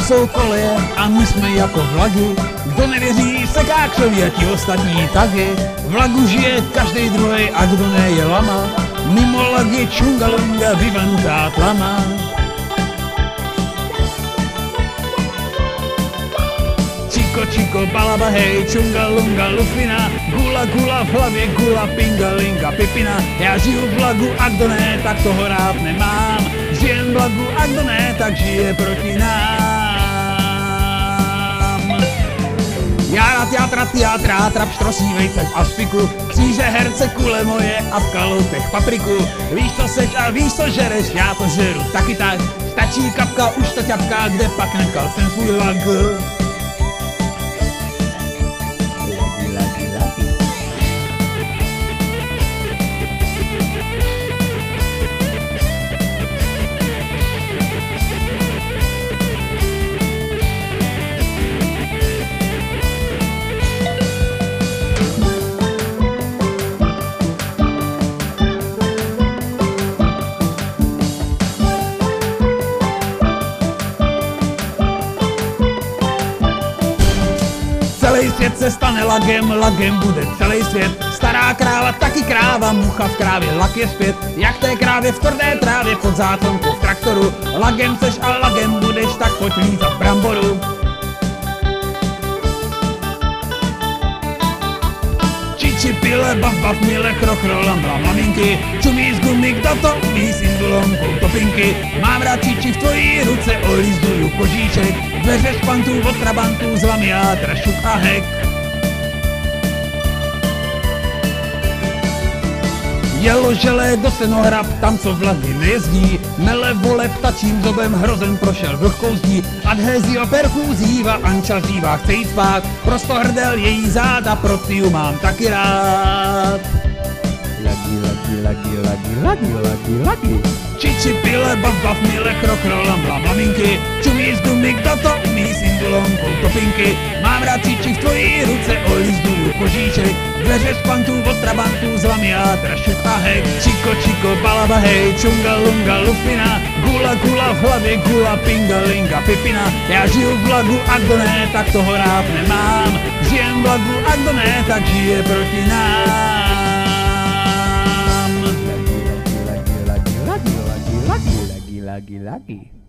jsou koleje a my jsme jako vlagy. Kdo nevěří sekáčovi a ti ostatní taky. V lagu žije každej druhej a kdo ne je lama. Mimo lag je čungalunga vyvanutá tlama. Čiko, čiko, balaba, hej, čungalunga, lufina. Gula, gula v hlavě, gula, pingalinga, pipina. Já žiju v lagu a kdo ne, tak toho rád nemám. Žijem v lagu a kdo ne, tak žije proti nám. Já teátra, trap štrosí vejce v aspiku. Kříže herce kule moje a v kalotech papriku. Víš co seš a víš co žereš, já to žeru taky tak. Stačí kapka, už to ťapka, kde pak nechal jsem svůj lag. Celý svět se stane lagem, lagem bude celý svět. Stará kráva, taky kráva, mucha v krávě, lag je zpět. Jak té krávě v tvrdé trávě pod zátonkou v traktoru. Lagem seš a lagem budeš, tak pojď lízat bramboru. Čiči pile, bav, mile, chrochrolám, maminky. Čumí z gumy, kdo to umí s indulonkou topinky. Mám rád čiči v tvojí ruce, olízduju kožíček. Dveře špantů od trabantů, z vami játra, šup a hek. Jelo želé do senohrab, tam co vlaky nejezdí. Mele vole ptačím zobem hrozen prošel vlhkou zdí. Adhézio perfúzíva, Anča zívá, chce jít spát. Prosto hrdel její záda, proto ju mám taky rád. Lagi. Čiči pile, bav, mile, chrochrolám, maminky. Čumí z gumy, kdo to umí s indulonkou topinky. Mám rád čiči v tvojí ruce, olízduju kožíček. Dveře špantů od trabantů, z vami játra, šup a hek. Čiko, čiko, balaba, hej, čungalunga, lufina. Gula, gula v hlavě, gula, pingalinga, pipina. Já žiju v lagu a kdo ne, tak toho rád nemám. Žijem v lagu a kdo ne, tak žije proti nám. Lagi.